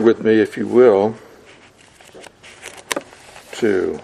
turn with me, if you will, to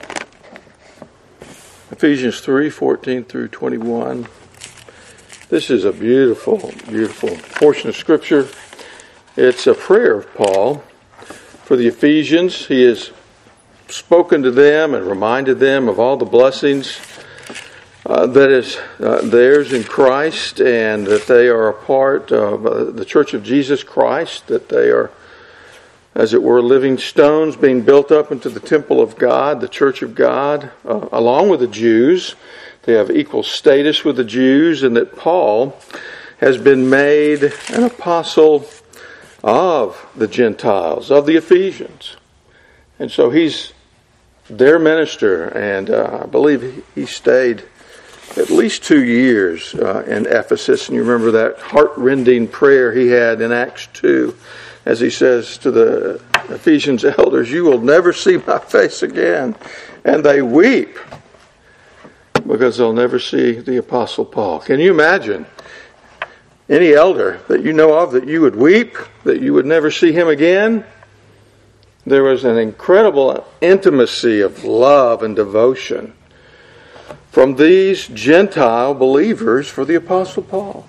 Ephesians 3:14 through 21. This is a beautiful, beautiful portion of Scripture. It's a prayer of Paul for the Ephesians. He has spoken to them and reminded them of all the blessings that is theirs in Christ, and that they are a part of the Church of Jesus Christ, that they are, as it were, living stones being built up into the temple of God, the Church of God, along with the Jews. They have equal status with the Jews, and that Paul has been made an apostle of the Gentiles, of the Ephesians. And so he's their minister, and I believe he stayed at least 2 years in Ephesus. And you remember that heart-rending prayer he had in Acts 2, as he says to the Ephesians elders, "You will never see my face again." And they weep because they'll never see the Apostle Paul. Can you imagine any elder that you know of that you would weep, that you would never see him again? There was an incredible intimacy of love and devotion from these Gentile believers for the Apostle Paul.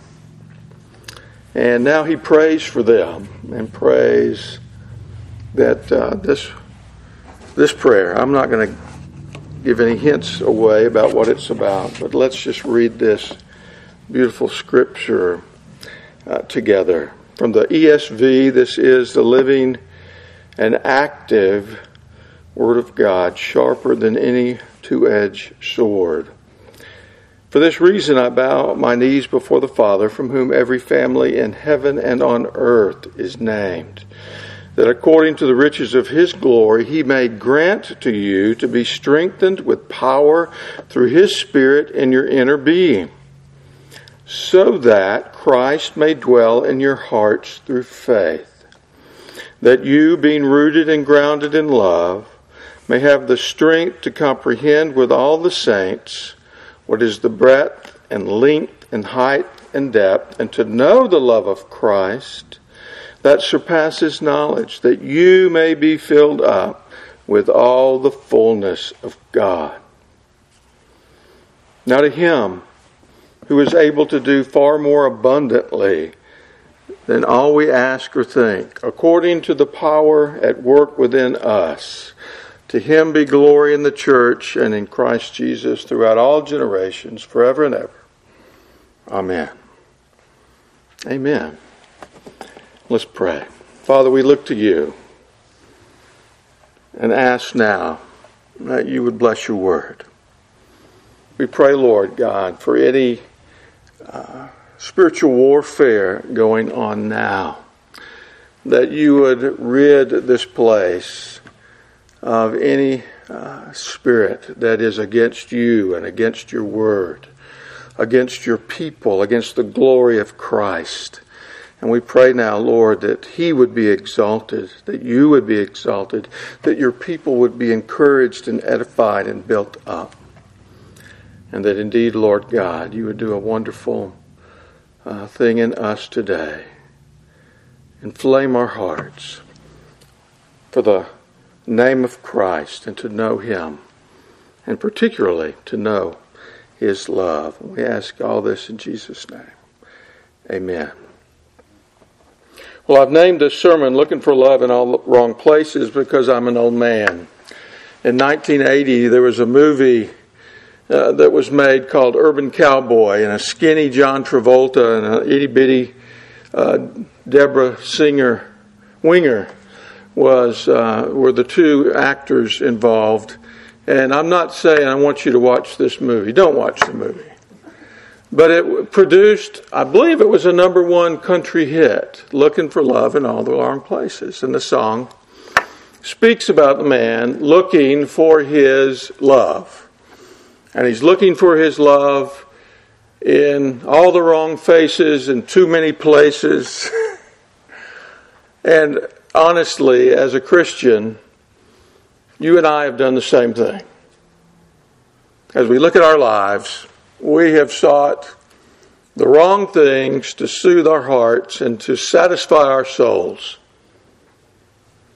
And now he prays for them, and prays that this prayer, I'm not going to give any hints away about what it's about, but let's just read this beautiful Scripture together. From the ESV, this is the living and active Word of God, sharper than any two-edged sword. For this reason I bow my knees before the Father, from whom every family in heaven and on earth is named, that according to the riches of His glory He may grant to you to be strengthened with power through His Spirit in your inner being, so that Christ may dwell in your hearts through faith, that you, being rooted and grounded in love, may have the strength to comprehend with all the saints what is the breadth and length and height and depth, and to know the love of Christ that surpasses knowledge, that you may be filled up with all the fullness of God. Now to Him who is able to do far more abundantly than all we ask or think, according to the power at work within us, to Him be glory in the church and in Christ Jesus throughout all generations, forever and ever. Amen. Amen. Let's pray. Father, we look to You and ask now that You would bless Your word. We pray, Lord God, for any spiritual warfare going on now, that You would rid this place of any spirit that is against You and against Your word, against Your people, against the glory of Christ. And we pray now, Lord, that He would be exalted, that You would be exalted, that Your people would be encouraged and edified and built up. And that indeed, Lord God, You would do a wonderful thing in us today. Inflame our hearts for the name of Christ, and to know Him, and particularly to know His love. We ask all this in Jesus' name. Amen. Well, I've named this sermon "Looking for Love in All the Wrong Places" because I'm an old man. In 1980, there was a movie that was made called Urban Cowboy, and a skinny John Travolta and an itty-bitty Deborah Winger were the two actors involved. And I'm not saying I want you to watch this movie. Don't watch the movie. But it produced, I believe it was a #1 country hit, "Looking for Love in All the Wrong Places." And the song speaks about the man looking for his love. And he's looking for his love in all the wrong faces, in too many places. And honestly, as a Christian, you and I have done the same thing. As we look at our lives, we have sought the wrong things to soothe our hearts and to satisfy our souls.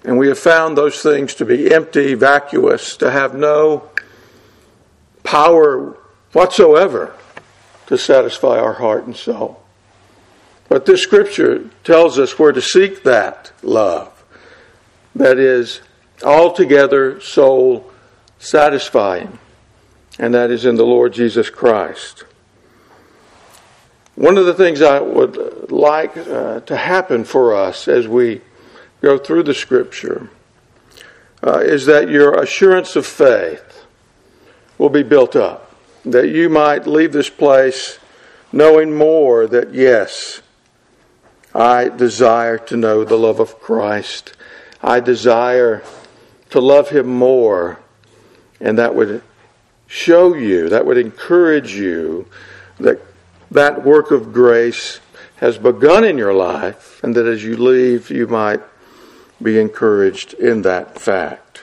And we have found those things to be empty, vacuous, to have no power whatsoever to satisfy our heart and soul. But this scripture tells us where to seek that love that is altogether soul satisfying, and that is in the Lord Jesus Christ. One of the things I would like to happen for us as we go through the scripture is that your assurance of faith will be built up, that you might leave this place knowing more that, yes, I desire to know the love of Christ. I desire to love Him more. And that would show you, that would encourage you that that work of grace has begun in your life, and that as you leave, you might be encouraged in that fact.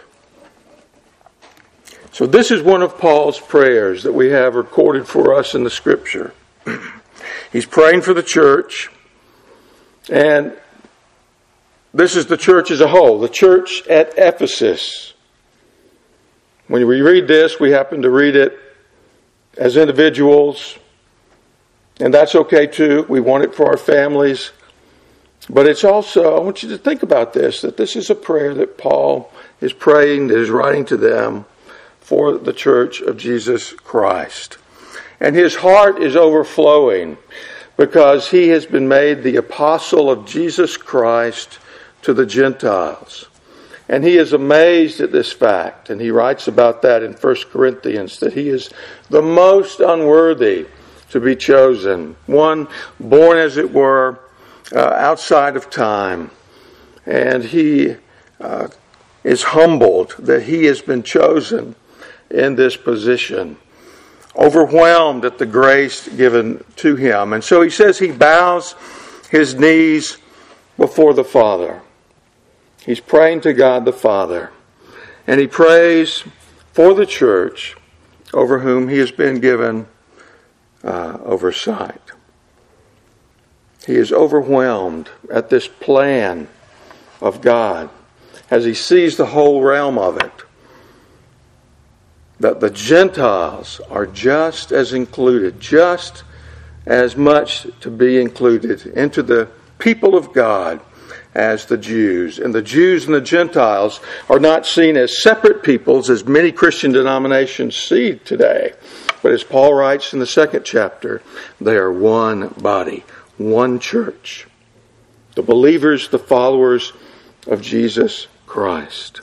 So this is one of Paul's prayers that we have recorded for us in the Scripture. He's praying for the church, and this is the church as a whole, the church at Ephesus. When we read this, we happen to read it as individuals, and that's okay too. We want it for our families. But it's also, I want you to think about this, that this is a prayer that Paul is praying, that is writing to them for the church of Jesus Christ. And his heart is overflowing because he has been made the apostle of Jesus Christ to the Gentiles. And he is amazed at this fact, and he writes about that in 1 Corinthians, that he is the most unworthy to be chosen, one born, as it were, outside of time. And he is humbled that he has been chosen in this position, overwhelmed at the grace given to him. And so he says he bows his knees before the Father. He's praying to God the Father. And he prays for the church over whom he has been given oversight. He is overwhelmed at this plan of God as he sees the whole realm of it. That the Gentiles are just as included, just as much to be included into the people of God as the Jews. And the Jews and the Gentiles are not seen as separate peoples as many Christian denominations see today. But as Paul writes in the 2nd chapter, they are one body, one church. The believers, the followers of Jesus Christ.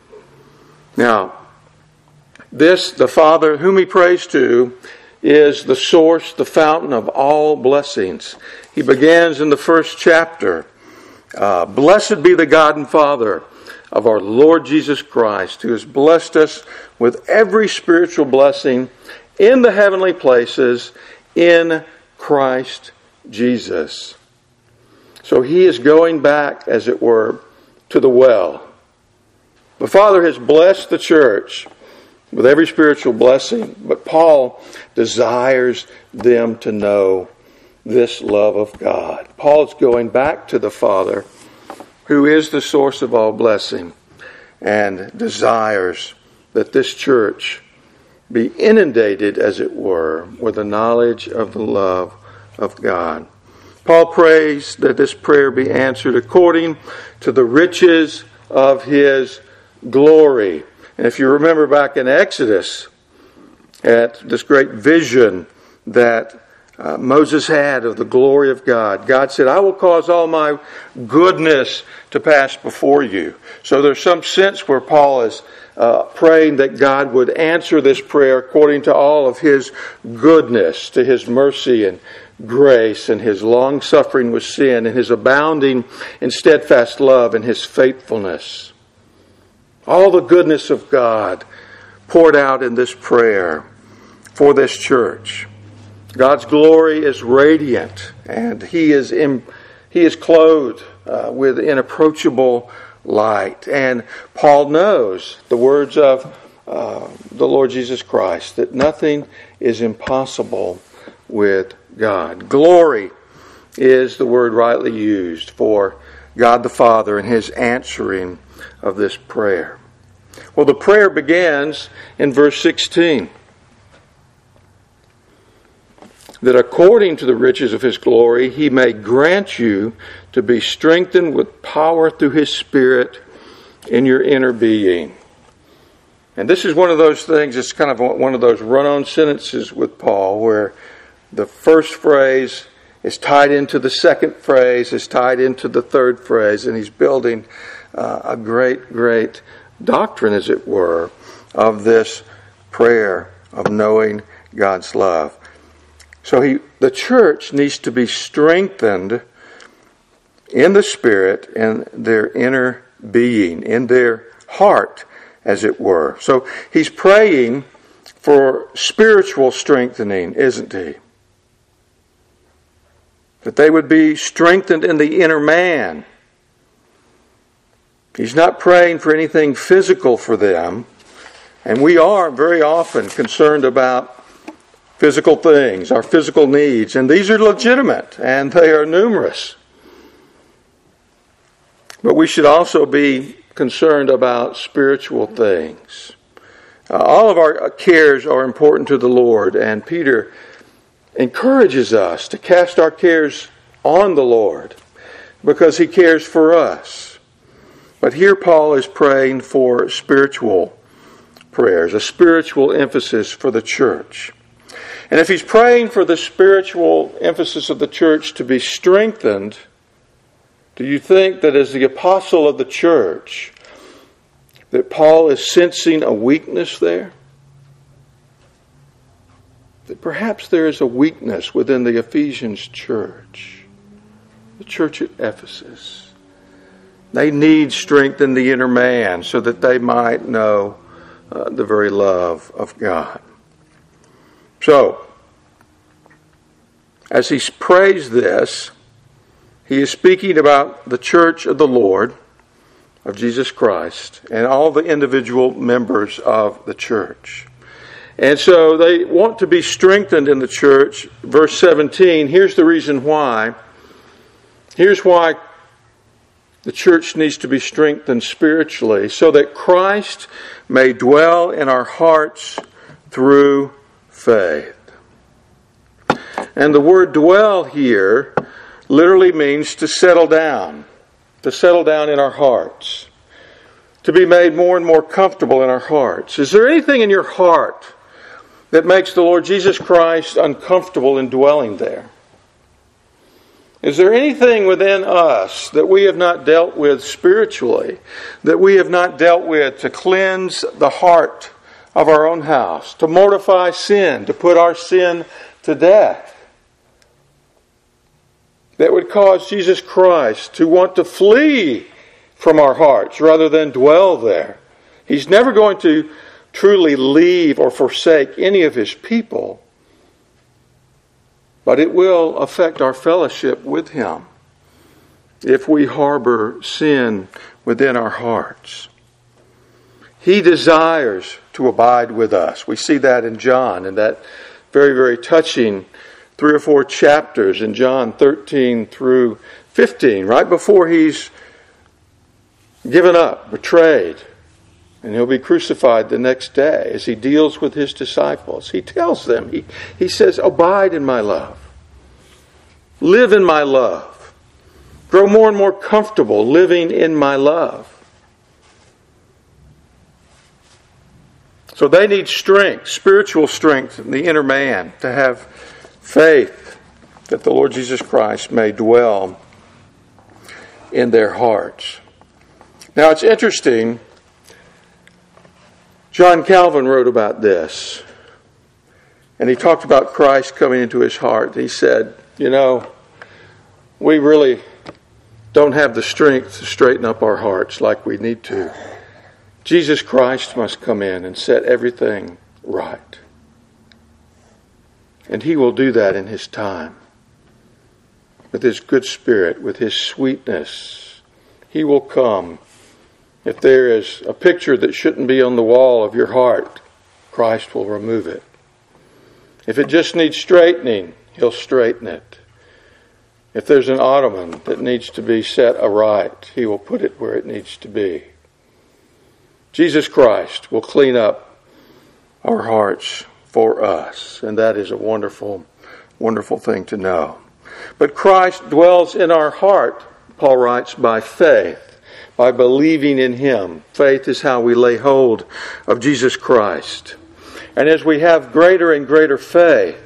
Now, this, the Father whom he prays to, is the source, the fountain of all blessings. He begins in the 1st chapter. Blessed be the God and Father of our Lord Jesus Christ, who has blessed us with every spiritual blessing in the heavenly places in Christ Jesus. So he is going back, as it were, to the well. The Father has blessed the church with every spiritual blessing, but Paul desires them to know this love of God. Paul's going back to the Father, who is the source of all blessing, and desires that this church be inundated, as it were, with the knowledge of the love of God. Paul prays that this prayer be answered according to the riches of his glory. And if you remember back in Exodus, at this great vision that Moses had of the glory of God, God said, I will cause all my goodness to pass before you. So there's some sense where Paul is praying that God would answer this prayer according to all of his goodness, to his mercy and grace, and his long suffering with sin, and his abounding in steadfast love, and his faithfulness. All the goodness of God poured out in this prayer for this church. God's glory is radiant, and He is clothed with inapproachable light. And Paul knows the words of the Lord Jesus Christ, that nothing is impossible with God. Glory is the word rightly used for God the Father and His answering of this prayer. Well, the prayer begins in verse 16. That according to the riches of His glory, He may grant you to be strengthened with power through His Spirit in your inner being. And this is one of those things, it's kind of one of those run-on sentences with Paul, where the first phrase is tied into the second phrase, is tied into the third phrase, and he's building a great doctrine, as it were, of this prayer of knowing God's love. So the church needs to be strengthened in the Spirit, in their inner being, in their heart, as it were. So he's praying for spiritual strengthening, isn't he? That they would be strengthened in the inner man. He's not praying for anything physical for them. And we are very often concerned about physical things, our physical needs. And these are legitimate, and they are numerous. But we should also be concerned about spiritual things. All of our cares are important to the Lord, and Peter encourages us to cast our cares on the Lord because He cares for us. But here Paul is praying for spiritual prayers, a spiritual emphasis for the church. And if he's praying for the spiritual emphasis of the church to be strengthened, do you think that as the apostle of the church, that Paul is sensing a weakness there? That perhaps there is a weakness within the Ephesians church, the church at Ephesus. They need strength in the inner man so that they might know the very love of God. So, as he prays this, he is speaking about the church of the Lord, of Jesus Christ, and all the individual members of the church. And so they want to be strengthened in the church. Verse 17, here's the reason why. Here's why the church needs to be strengthened spiritually, so that Christ may dwell in our hearts through faith. And the word dwell here literally means to settle down in our hearts, to be made more and more comfortable in our hearts. Is there anything in your heart that makes the Lord Jesus Christ uncomfortable in dwelling there? Is there anything within us that we have not dealt with spiritually, that we have not dealt with to cleanse the heart of our own house, to mortify sin, to put our sin to death, that would cause Jesus Christ to want to flee from our hearts rather than dwell there? He's never going to truly leave or forsake any of His people, but it will affect our fellowship with Him if we harbor sin within our hearts. He desires to abide with us. We see that in John, in that very, very touching 3 or 4 chapters in John 13 through 15, right before He's given up, betrayed, and He'll be crucified the next day. As He deals with His disciples, He tells them, He says, abide in my love. Live in my love. Grow more and more comfortable living in my love. So they need strength, spiritual strength in the inner man, to have faith that the Lord Jesus Christ may dwell in their hearts. Now it's interesting, John Calvin wrote about this, and he talked about Christ coming into his heart. He said, we really don't have the strength to straighten up our hearts like we need to. Jesus Christ must come in and set everything right. And He will do that in His time. With His good Spirit, with His sweetness. He will come. If there is a picture that shouldn't be on the wall of your heart, Christ will remove it. If it just needs straightening, He'll straighten it. If there's an ottoman that needs to be set aright, He will put it where it needs to be. Jesus Christ will clean up our hearts for us, and that is a wonderful, wonderful thing to know. But Christ dwells in our heart, Paul writes, by faith, by believing in Him. Faith is how we lay hold of Jesus Christ. And as we have greater and greater faith,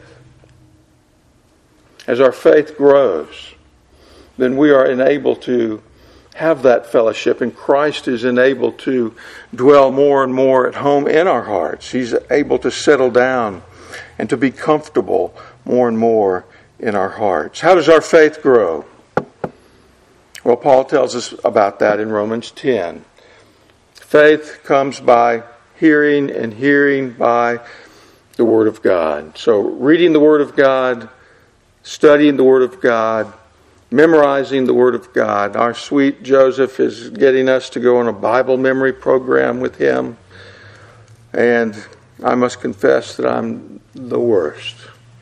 as our faith grows, then we are enabled to have that fellowship, and Christ is enabled to dwell more and more at home in our hearts. He's able to settle down and to be comfortable more and more in our hearts. How does our faith grow? Well, Paul tells us about that in Romans 10. Faith comes by hearing, and hearing by the Word of God. So reading the Word of God, studying the Word of God, memorizing the Word of God. Our sweet Joseph is getting us to go on a Bible memory program with him. And I must confess that I'm the worst.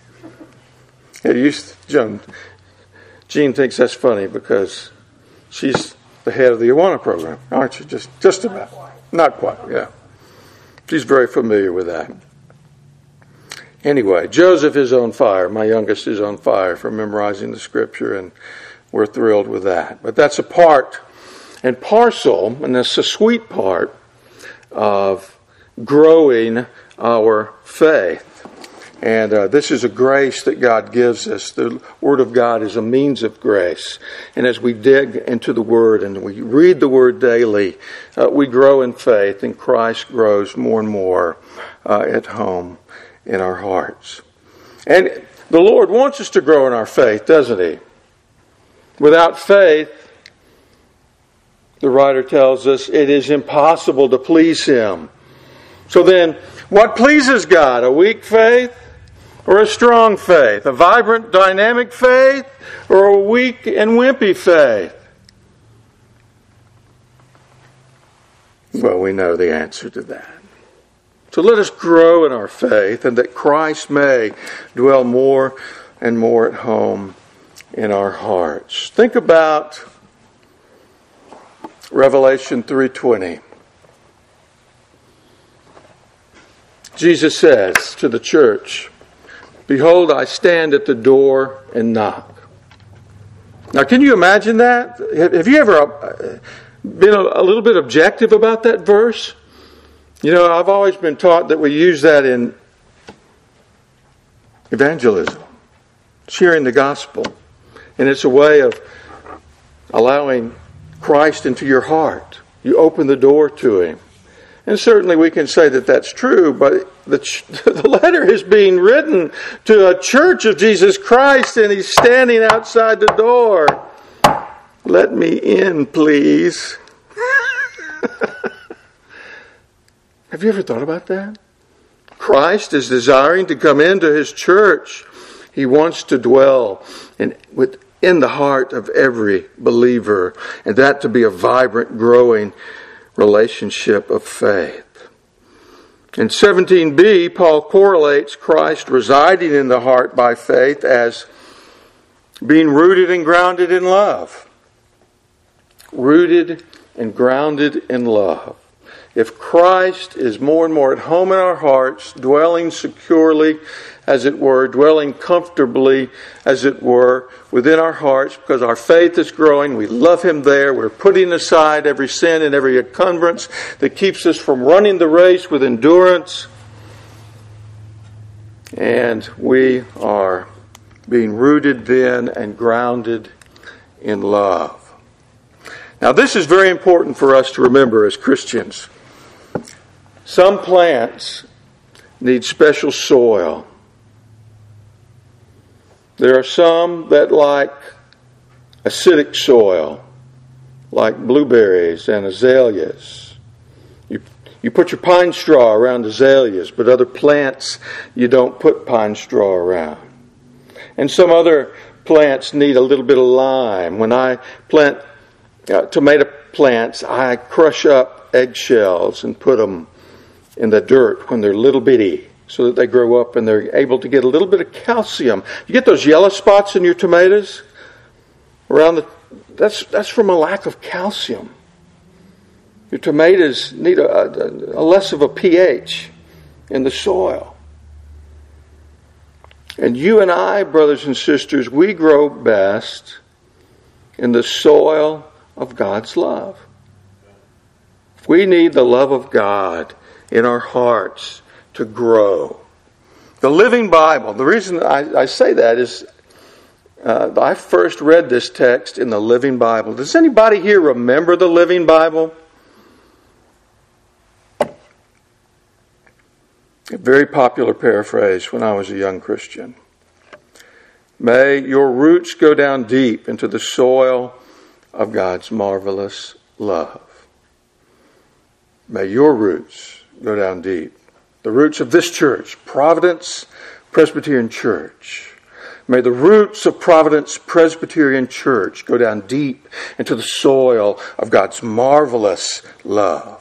Jean thinks that's funny because she's the head of the Awana program, aren't you? Just about. Not quite, yeah. She's very familiar with that. Anyway, Joseph is on fire. My youngest is on fire for memorizing the Scripture, and we're thrilled with that. But that's a part and parcel, and that's a sweet part of growing our faith. And this is a grace that God gives us. The Word of God is a means of grace. And as we dig into the Word and we read the Word daily, we grow in faith, and Christ grows more and more at home in our hearts. And the Lord wants us to grow in our faith, doesn't He? Without faith, the writer tells us, it is impossible to please Him. So then, what pleases God? A weak faith or a strong faith? A vibrant, dynamic faith or a weak and wimpy faith? Well, we know the answer to that. So let us grow in our faith, and that Christ may dwell more and more at home in our hearts. Think about Revelation 3:20. Jesus says to the church, "Behold, I stand at the door and knock." Now, can you imagine that? Have you ever been a little bit objective about that verse? You know, I've always been taught that we use that in evangelism, sharing the gospel. And it's a way of allowing Christ into your heart. You open the door to Him. And certainly we can say that that's true, but the letter is being written to a church of Jesus Christ, and He's standing outside the door. Let me in, please. Have you ever thought about that? Christ is desiring to come into His church. He wants to dwell within the heart of every believer, and that to be a vibrant, growing relationship of faith. In 17b, Paul correlates Christ residing in the heart by faith as being rooted and grounded in love. Rooted and grounded in love. If Christ is more and more at home in our hearts, dwelling securely, as it were, dwelling comfortably, as it were, within our hearts, because our faith is growing, we love Him there, we're putting aside every sin and every encumbrance that keeps us from running the race with endurance, and we are being rooted then and grounded in love. Now, this is very important for us to remember as Christians. Some plants need special soil. There are some that like acidic soil, like blueberries and azaleas. You put your pine straw around azaleas, but other plants you don't put pine straw around. And some other plants need a little bit of lime. When I plant tomato plants, I crush up eggshells and put them in the dirt when they're little bitty, so that they grow up and they're able to get a little bit of calcium. You get those yellow spots in your tomatoes? That's from a lack of calcium. Your tomatoes need a less of a pH in the soil. And you and I, brothers and sisters, we grow best in the soil of God's love. We need the love of God in our hearts to grow. The Living Bible, the reason I say that is I first read this text in the Living Bible. Does anybody here remember the Living Bible? A very popular paraphrase when I was a young Christian. May your roots go down deep into the soil of God's marvelous love. May your roots go down deep. The roots of this church, Providence Presbyterian Church. May the roots of Providence Presbyterian Church go down deep into the soil of God's marvelous love.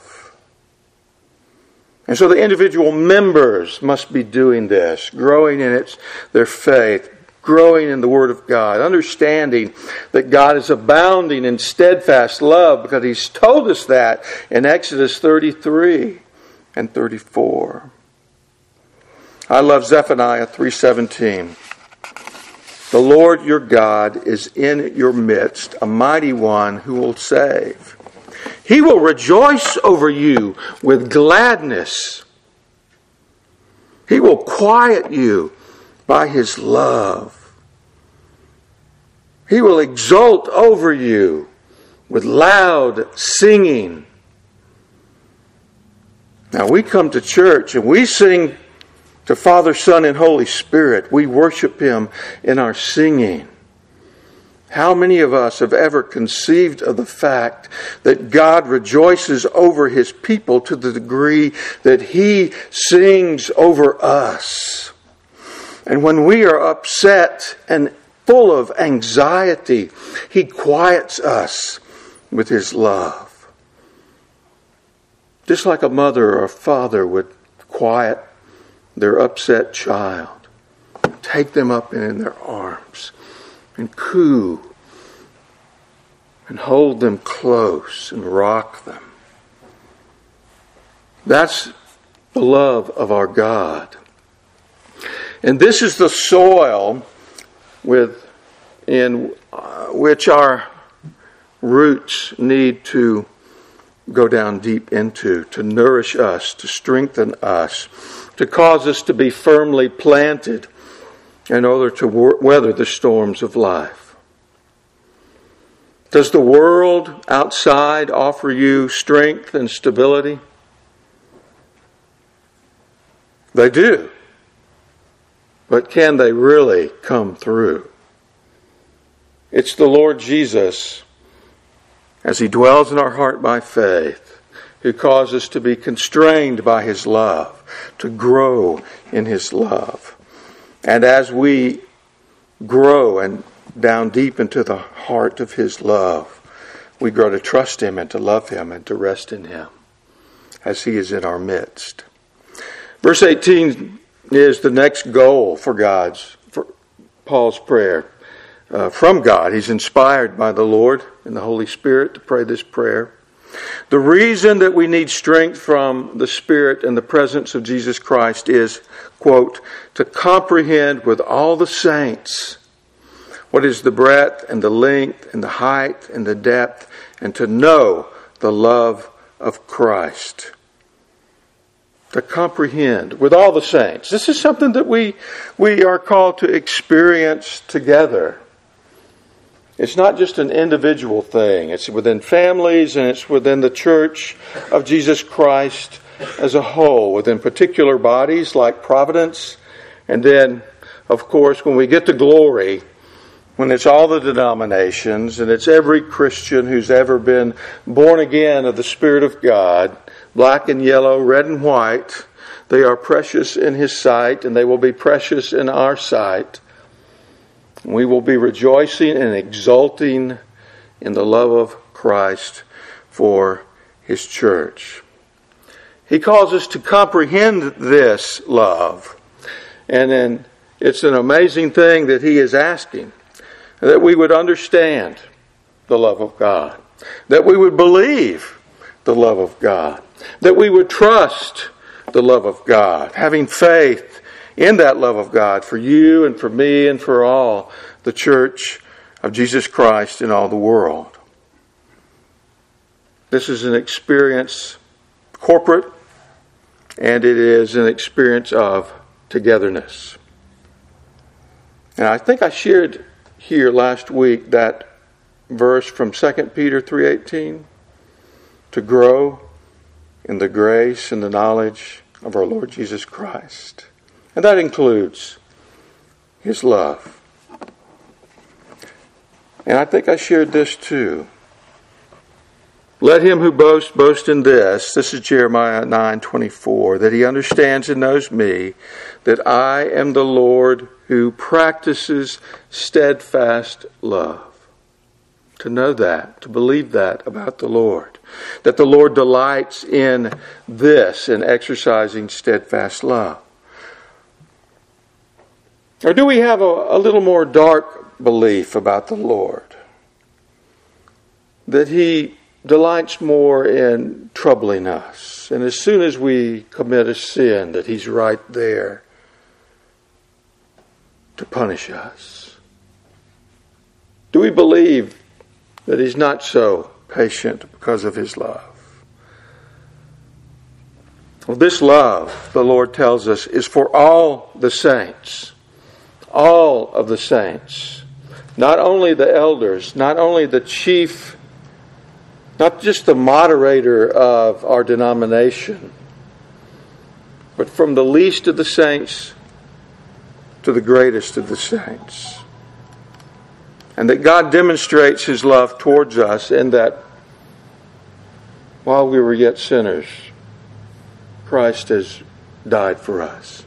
And so the individual members must be doing this, growing in their faith, growing in the Word of God, understanding that God is abounding in steadfast love because He's told us that in Exodus 33 and 34. I love Zephaniah 3:17. The Lord your God is in your midst, a mighty one who will save. He will rejoice over you with gladness. He will quiet you by His love. He will exult over you with loud singing. Now we come to church and we sing to Father, Son, and Holy Spirit. We worship Him in our singing. How many of us have ever conceived of the fact that God rejoices over His people to the degree that He sings over us? And when we are upset and full of anxiety, He quiets us with His love. Just like a mother or a father would quiet their upset child, take them up in their arms and coo and hold them close and rock them. That's the love of our God. And this is the soil in which our roots need to go down deep into, to nourish us, to strengthen us, to cause us to be firmly planted in order to weather the storms of life. Does the world outside offer you strength and stability? They do. But can they really come through? It's the Lord Jesus, as He dwells in our heart by faith, who causes us to be constrained by His love, to grow in His love. And as we grow and down deep into the heart of His love, we grow to trust Him and to love Him and to rest in Him as He is in our midst. Verse 18 is the next goal for Paul's prayer from God. He's inspired by the Lord and the Holy Spirit to pray this prayer. The reason that we need strength from the Spirit and the presence of Jesus Christ is, quote, to comprehend with all the saints what is the breadth and the length and the height and the depth, and to know the love of Christ. To comprehend with all the saints. This is something that we are called to experience together. It's not just an individual thing. It's within families and it's within the church of Jesus Christ as a whole, within particular bodies like Providence. And then, of course, when we get to glory, when it's all the denominations and it's every Christian who's ever been born again of the Spirit of God, black and yellow, red and white, they are precious in His sight and they will be precious in our sight. We will be rejoicing and exulting in the love of Christ for His church. He calls us to comprehend this love. And then it's an amazing thing that He is asking. that we would understand the love of God, that we would believe the love of God, that we would trust the love of God, having faith in that love of God for you and for me and for all the church of Jesus Christ in all the world. This is an experience, corporate, and it is an experience of togetherness. And I think I shared here last week that verse from 2 Peter 3:18, to grow in the grace and the knowledge of our Lord Jesus Christ. And that includes His love. And I think I shared this too. Let him who boasts, boast in this is Jeremiah 9:24, that he understands and knows me, that I am the Lord who practices steadfast love. To know that, to believe that about the Lord, that the Lord delights in this, in exercising steadfast love. Or do we have a little more dark belief about the Lord? That He delights more in troubling us. And as soon as we commit a sin, that He's right there to punish us. Do we believe that He's not so patient because of His love? Well, this love, the Lord tells us, is for all the saints. All of the saints. Not only the elders, not only the chief, not just the moderator of our denomination, but from the least of the saints to the greatest of the saints. And that God demonstrates His love towards us in that while we were yet sinners, Christ has died for us.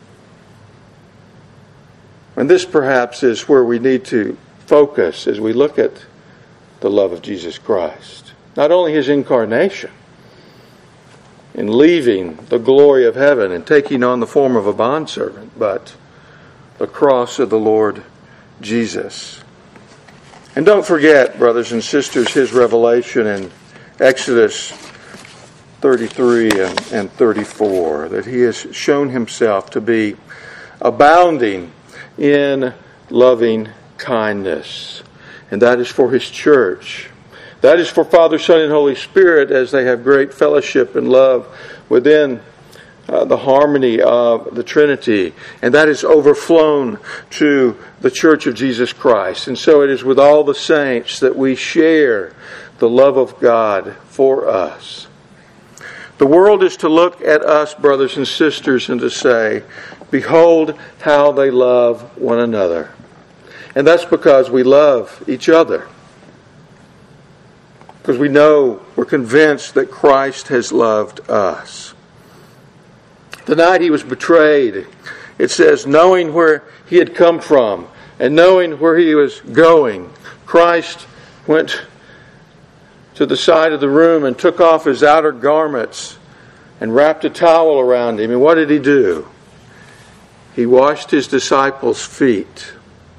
And this perhaps is where we need to focus as we look at the love of Jesus Christ. Not only His incarnation, in leaving the glory of heaven and taking on the form of a bondservant, but the cross of the Lord Jesus. And don't forget, brothers and sisters, His revelation in Exodus 33 and 34, that He has shown Himself to be abounding in loving kindness. And that is for His church. That is for Father, Son, and Holy Spirit as they have great fellowship and love within the harmony of the Trinity. And that is overflown to the Church of Jesus Christ. And so it is with all the saints that we share the love of God for us. The world is to look at us, brothers and sisters, and to say, behold how they love one another. And that's because we love each other. Because we know, we're convinced that Christ has loved us. The night He was betrayed, it says, knowing where He had come from and knowing where He was going, Christ went to the side of the room and took off His outer garments and wrapped a towel around Him. And what did He do? He washed His disciples' feet.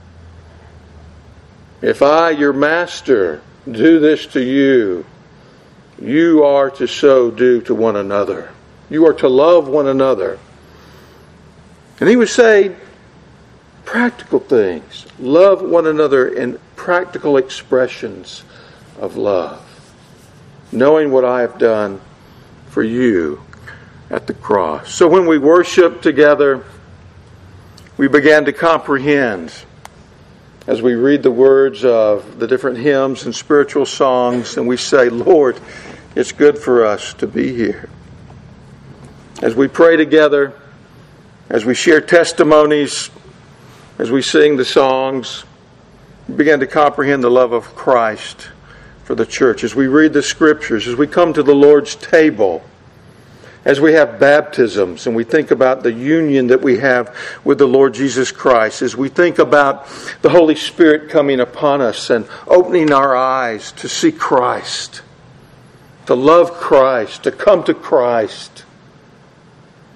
If I, your master, do this to you, you are to so do to one another. You are to love one another. And He was saying practical things. Love one another in practical expressions of love. Knowing what I have done for you at the cross. So when we worship together, we began to comprehend as we read the words of the different hymns and spiritual songs, and we say, Lord, it's good for us to be here. As we pray together, as we share testimonies, as we sing the songs, we begin to comprehend the love of Christ for the church. As we read the Scriptures, as we come to the Lord's table, as we have baptisms and we think about the union that we have with the Lord Jesus Christ, as we think about the Holy Spirit coming upon us and opening our eyes to see Christ, to love Christ, to come to Christ,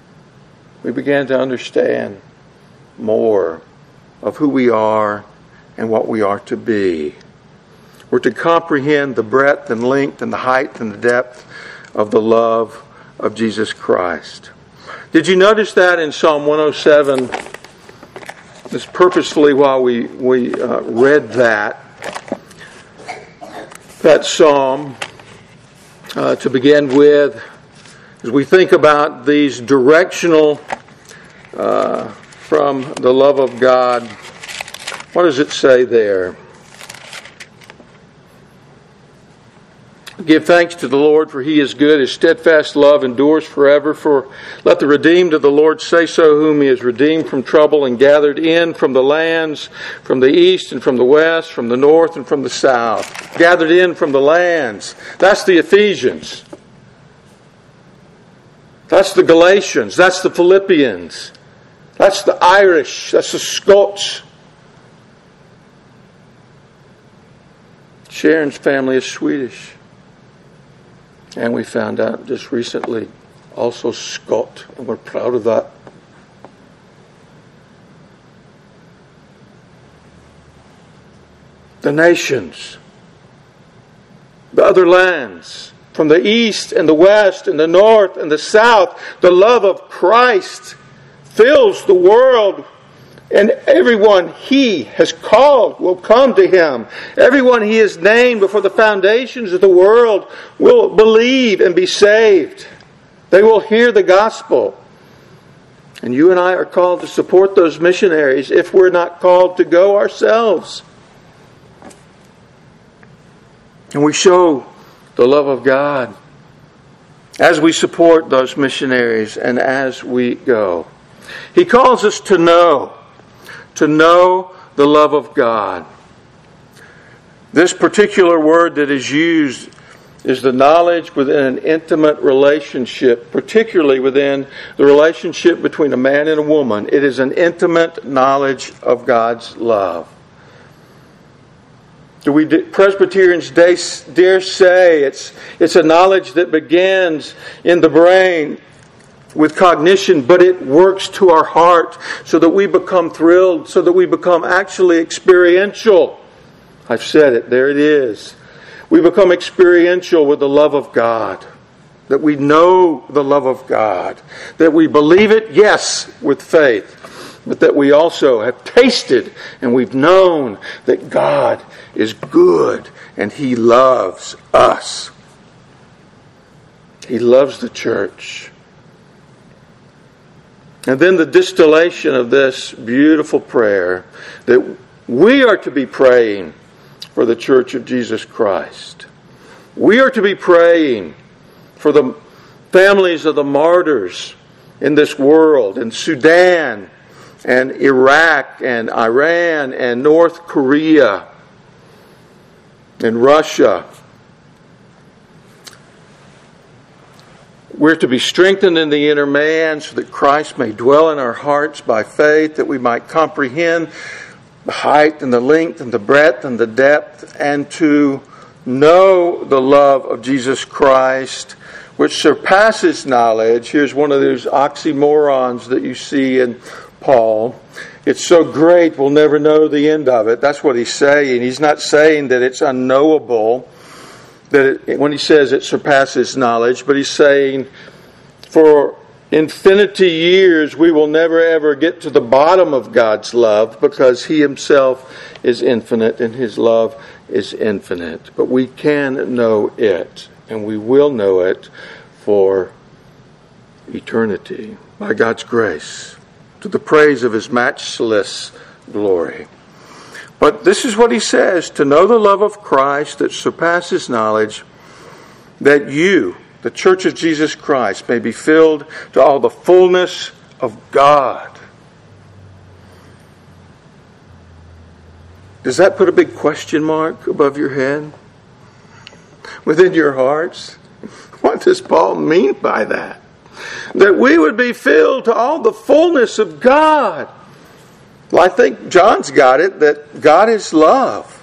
we began to understand more of who we are and what we are to be. We're to comprehend the breadth and length and the height and the depth of the love of Jesus Christ. Did you notice that in Psalm 107? Just purposefully while we read that psalm to begin with, as we think about these directional from the love of God, what does it say there? Give thanks to the Lord, for He is good. His steadfast love endures forever. For let the redeemed of the Lord say so, whom He has redeemed from trouble and gathered in from the lands, from the east and from the west, from the north and from the south. Gathered in from the lands. That's the Ephesians. That's the Galatians. That's the Philippians. That's the Irish. That's the Scots. Sharon's family is Swedish. And we found out just recently, also Scot, and we're proud of that. The nations, the other lands, from the east and the west and the north and the south, the love of Christ fills the world. And everyone He has called will come to Him. Everyone He has named before the foundations of the world will believe and be saved. They will hear the gospel. And you and I are called to support those missionaries if we're not called to go ourselves. And we show the love of God as we support those missionaries and as we go. He calls us to know the love of God. This particular word that is used is the knowledge within an intimate relationship, particularly within the relationship between a man and a woman. It is an intimate knowledge of God's love. Do we Presbyterians dare say it's a knowledge that begins in the brain with cognition, but it works to our heart so that we become thrilled, so that we become actually experiential. I've said it, there it is. We become experiential with the love of God. That we know the love of God. That we believe it, yes, with faith. But that we also have tasted and we've known that God is good and He loves us. He loves the church. And then the distillation of this beautiful prayer that we are to be praying for the Church of Jesus Christ. We are to be praying for the families of the martyrs in this world, in Sudan and Iraq and Iran and North Korea and Russia. We're to be strengthened in the inner man so that Christ may dwell in our hearts by faith, that we might comprehend the height and the length and the breadth and the depth, and to know the love of Jesus Christ, which surpasses knowledge. Here's one of those oxymorons that you see in Paul. It's so great we'll never know the end of it. That's what he's saying. He's not saying that it's unknowable, when he says it surpasses knowledge, but he's saying for infinity years we will never ever get to the bottom of God's love because He Himself is infinite and His love is infinite. But we can know it, and we will know it for eternity by God's grace, to the praise of His matchless glory. But this is what he says, to know the love of Christ that surpasses knowledge, that you, the Church of Jesus Christ, may be filled to all the fullness of God. Does that put a big question mark above your head? Within your hearts? What does Paul mean by that? That we would be filled to all the fullness of God. Well, I think John's got it, that God is love.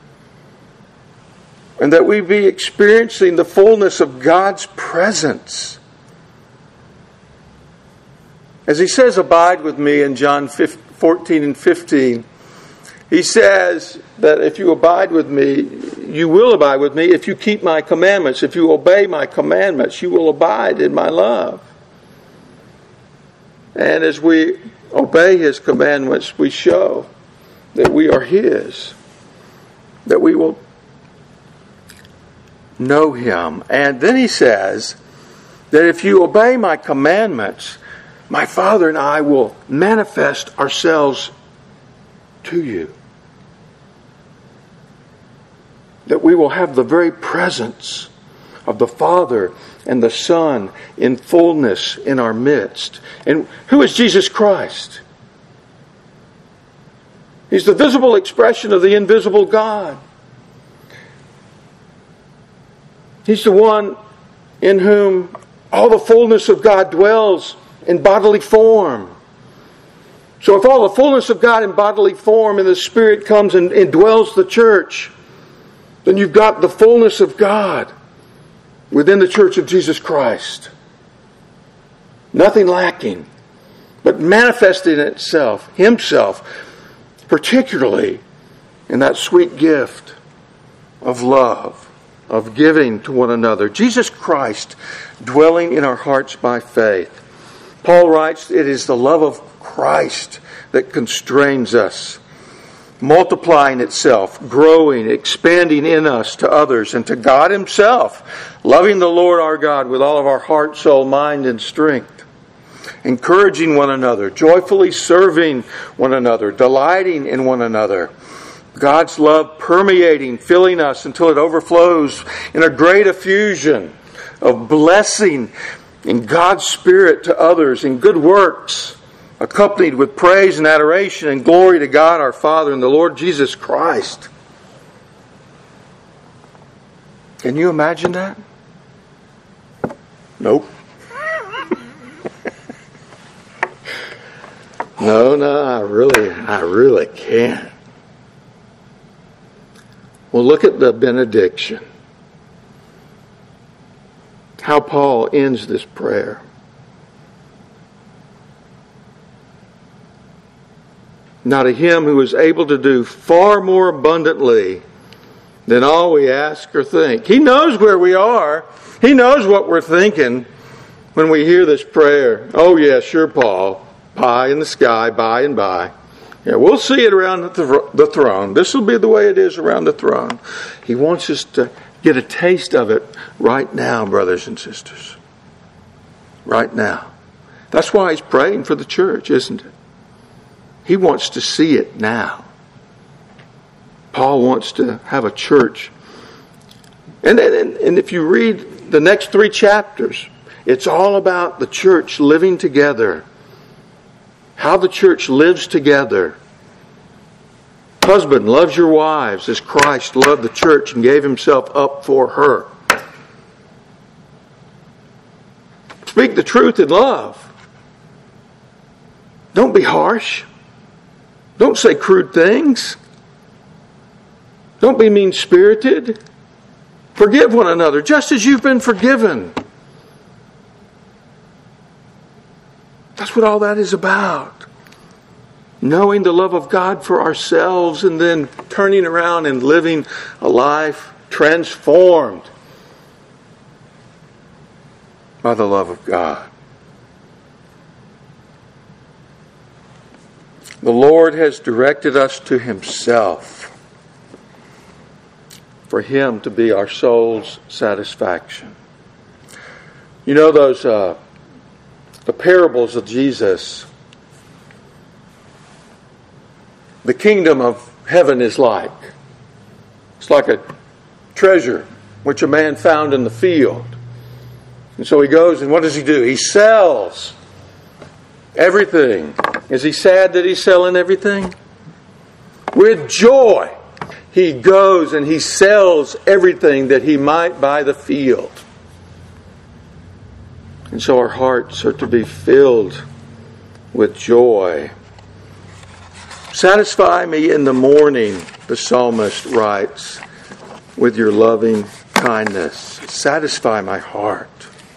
And that we be experiencing the fullness of God's presence. As he says, abide with me in John 14 and 15. He says that if you abide with me, you will abide with me if you keep my commandments. If you obey my commandments, you will abide in my love. And as we obey His commandments, we show that we are His, that we will know Him. And then He says that if you obey my commandments, my Father and I will manifest ourselves to you. That we will have the very presence of the Father and the Son in fullness in our midst. And who is Jesus Christ? He's the visible expression of the invisible God. He's the one in whom all the fullness of God dwells in bodily form. So if all the fullness of God in bodily form and the Spirit comes and indwells the church, then you've got the fullness of God within the church of Jesus Christ. Nothing lacking, but manifesting itself, Himself, particularly in that sweet gift of love, of giving to one another. Jesus Christ dwelling in our hearts by faith. Paul writes, it is the love of Christ that constrains us, multiplying itself, growing, expanding in us to others and to God Himself, loving the Lord our God with all of our heart, soul, mind, and strength, encouraging one another, joyfully serving one another, delighting in one another. God's love permeating, filling us until it overflows in a great effusion of blessing in God's Spirit to others in good works, accompanied with praise and adoration and glory to God our Father and the Lord Jesus Christ. Can you imagine that? Nope. No, I really can't. Well, look at the benediction. How Paul ends this prayer. Now to Him who is able to do far more abundantly than all we ask or think. He knows where we are. He knows what we're thinking when we hear this prayer. Oh yeah, sure, Paul. Pie in the sky, by and by. Yeah, we'll see it around the throne. This will be the way it is around the throne. He wants us to get a taste of it right now, brothers and sisters. Right now. That's why He's praying for the church, isn't it? He wants to see it now. Paul wants to have a church. And if you read the next 3 chapters, it's all about the church living together. How the church lives together. Husband, loves your wives as Christ loved the church and gave Himself up for her. Speak the truth in love. Don't be harsh. Don't say crude things. Don't be mean-spirited. Forgive one another just as you've been forgiven. That's what all that is about. Knowing the love of God for ourselves and then turning around and living a life transformed by the love of God. The Lord has directed us to Himself for Him to be our soul's satisfaction. You know those the parables of Jesus. The kingdom of heaven is like. It's like a treasure which a man found in the field. And so he goes, and what does he do? He sells everything. Is he sad that he's selling everything? With joy, he goes and he sells everything that he might buy the field. And so our hearts are to be filled with joy. Satisfy me in the morning, the psalmist writes, with your loving kindness. Satisfy my heart.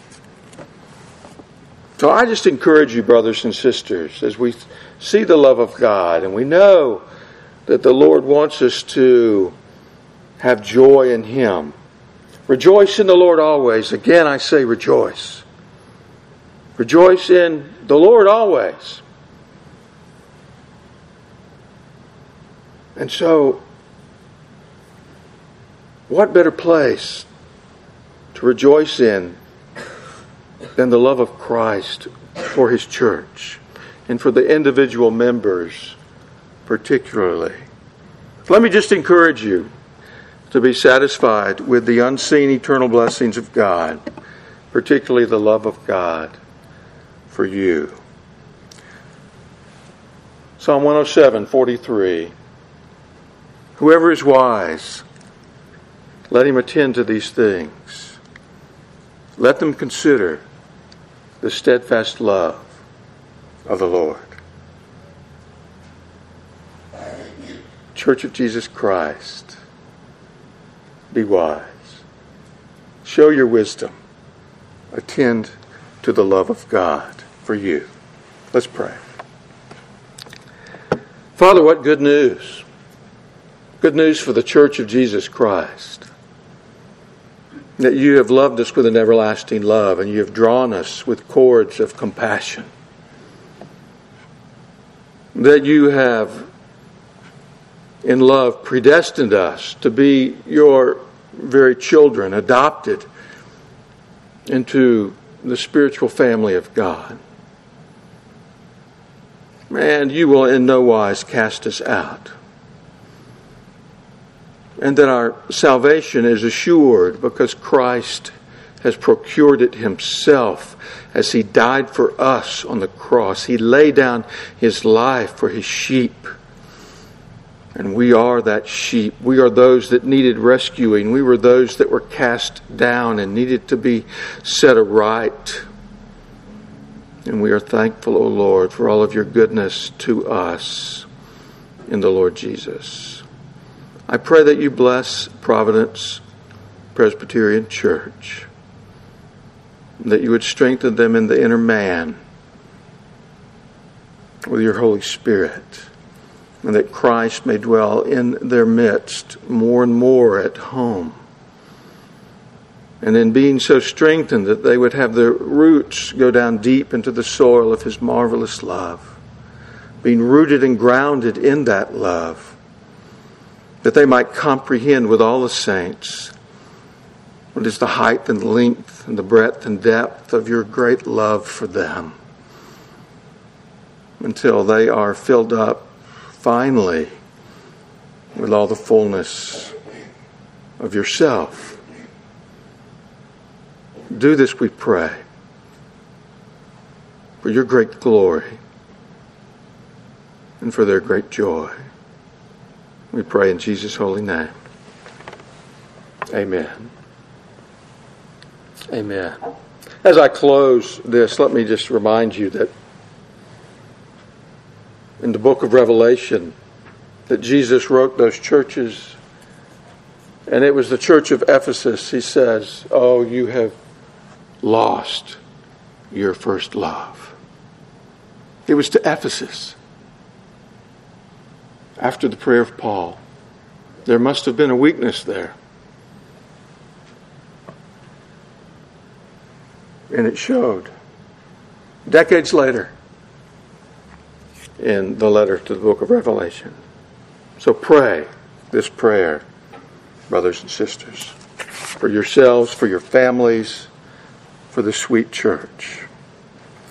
So I just encourage you, brothers and sisters, as we see the love of God and we know that the Lord wants us to have joy in Him. Rejoice in the Lord always. Again, I say rejoice. Rejoice in the Lord always. And so, what better place to rejoice in than the love of Christ for His church and for the individual members particularly. Let me just encourage you to be satisfied with the unseen eternal blessings of God, particularly the love of God for you. Psalm 107:43. Whoever is wise, let him attend to these things. Let them consider the steadfast love of the Lord. Church of Jesus Christ, be wise. Show your wisdom. Attend to the love of God for you. Let's pray. Father, what good news. Good news for the Church of Jesus Christ. That you have loved us with an everlasting love and you have drawn us with cords of compassion. That you have, in love, predestined us to be your very children, adopted into the spiritual family of God. And you will in no wise cast us out. And that our salvation is assured because Christ has procured it Himself as He died for us on the cross. He laid down His life for His sheep. And we are that sheep. We are those that needed rescuing. We were those that were cast down and needed to be set aright. And we are thankful, O Lord, for all of your goodness to us in the Lord Jesus. I pray that you bless Providence Presbyterian Church, that you would strengthen them in the inner man with your Holy Spirit, and that Christ may dwell in their midst more and more at home. And in being so strengthened that they would have their roots go down deep into the soil of His marvelous love, being rooted and grounded in that love, that they might comprehend with all the saints what is the height and length and the breadth and depth of your great love for them, until they are filled up finally with all the fullness of yourself. Do this, we pray, for your great glory and for their great joy. We pray in Jesus' holy name. Amen. Amen. As I close this, let me just remind you that in the book of Revelation, that Jesus wrote those churches, and it was the church of Ephesus. He says, "Oh, you have lost your first love." It was to Ephesus. After the prayer of Paul, there must have been a weakness there. And it showed decades later in the letter to the book of Revelation. So pray this prayer, brothers and sisters, for yourselves, for your families, for the sweet church.